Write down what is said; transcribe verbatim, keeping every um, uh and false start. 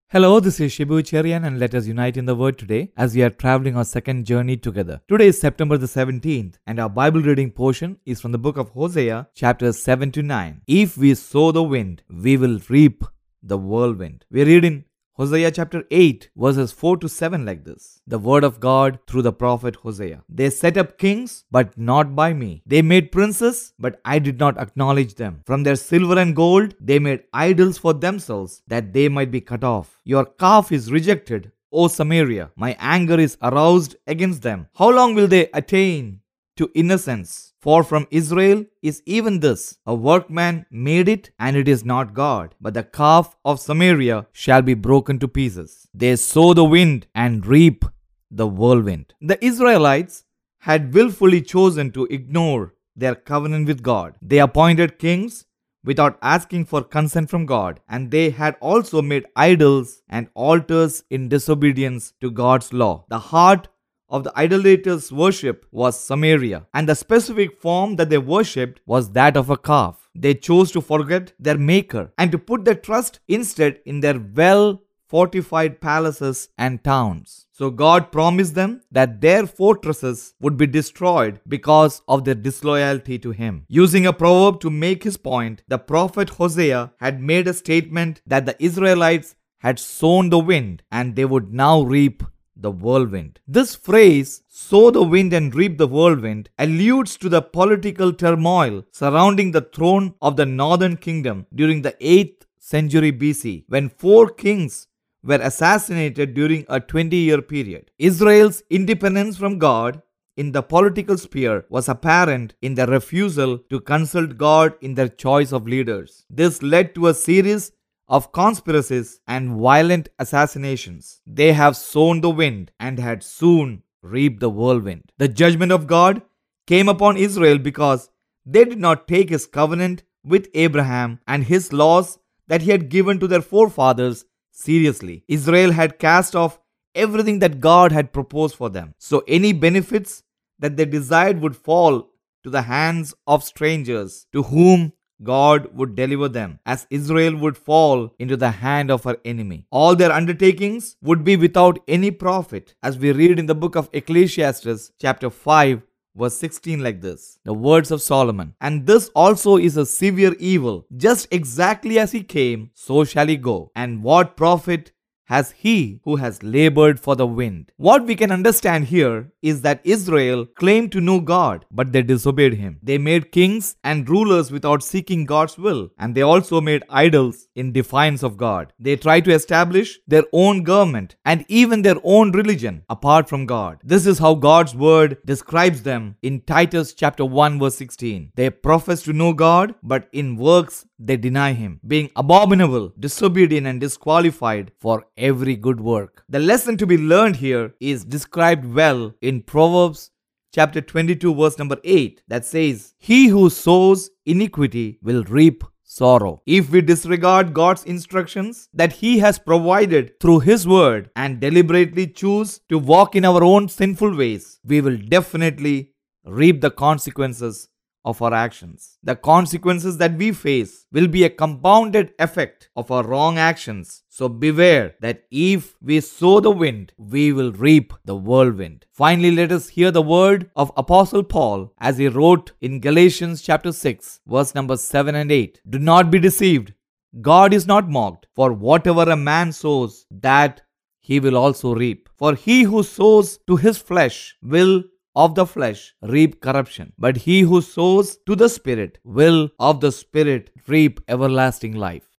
Hello, this is Shibu Cherian and let us unite in the word today as we are traveling our second journey together. Today is September the seventeenth and our Bible reading portion is from the book of Hosea, chapters seven to nine. If we sow the wind, we will reap the whirlwind. We read in Hosea chapter eight, verses four to seven like this. The word of God through the prophet Hosea. They set up kings, but not by me. They made princes, but I did not acknowledge them. From their silver and gold, they made idols for themselves, that they might be cut off. Your calf is rejected, O Samaria. My anger is aroused against them. How long will they attain to innocence? For from Israel is even this, a workman made it, and it is not God. But the calf of Samaria shall be broken to pieces. They sow the wind and reap the whirlwind. The Israelites had willfully chosen to ignore their covenant with God. They appointed kings without asking for consent from God, and they had also made idols and altars in disobedience to God's law. The heart of the idolaters' worship was Samaria, and the specific form that they worshipped was that of a calf. They chose to forget their maker and to put their trust instead in their well-fortified palaces and towns. So God promised them that their fortresses would be destroyed because of their disloyalty to Him. Using a proverb to make his point, the prophet Hosea had made a statement that the Israelites had sown the wind and they would now reap the whirlwind. This phrase, sow the wind and reap the whirlwind, alludes to the political turmoil surrounding the throne of the northern kingdom during the eighth century B C, when four kings were assassinated during a twenty-year period. Israel's independence from God in the political sphere was apparent in their refusal to consult God in their choice of leaders. This led to a series of conspiracies and violent assassinations. They have sown the wind and had soon reaped the whirlwind. The judgment of God came upon Israel because they did not take His covenant with Abraham and His laws that He had given to their forefathers seriously. Israel had cast off everything that God had proposed for them. So any benefits that they desired would fall to the hands of strangers to whom God would deliver them, as Israel would fall into the hand of her enemy. All their undertakings would be without any profit, as we read in the book of Ecclesiastes chapter five verse sixteen like this. The words of Solomon. And this also is a severe evil. Just exactly as he came, so shall he go. And what profit has he who has labored for the wind? What we can understand here is that Israel claimed to know God, but they disobeyed Him. They made kings and rulers without seeking God's will, and they also made idols in defiance of God. They tried to establish their own government and even their own religion apart from God. This is how God's word describes them in Titus chapter one verse sixteen. They profess to know God, but in works they deny Him, being abominable, disobedient, and disqualified for every good work. The lesson to be learned here is described well in Proverbs chapter twenty-two verse number eight, that says, "He who sows iniquity will reap sorrow." If we disregard God's instructions that He has provided through His word and deliberately choose to walk in our own sinful ways, we will definitely reap the consequences of our actions. The consequences that we face will be a compounded effect of our wrong actions. So beware that if we sow the wind, we will reap the whirlwind. Finally, let us hear the word of Apostle Paul as he wrote in Galatians chapter six, verse number seven and eight. Do not be deceived. God is not mocked. For whatever a man sows, that he will also reap. For he who sows to his flesh will of the flesh reap corruption, but he who sows to the Spirit will of the Spirit reap everlasting life.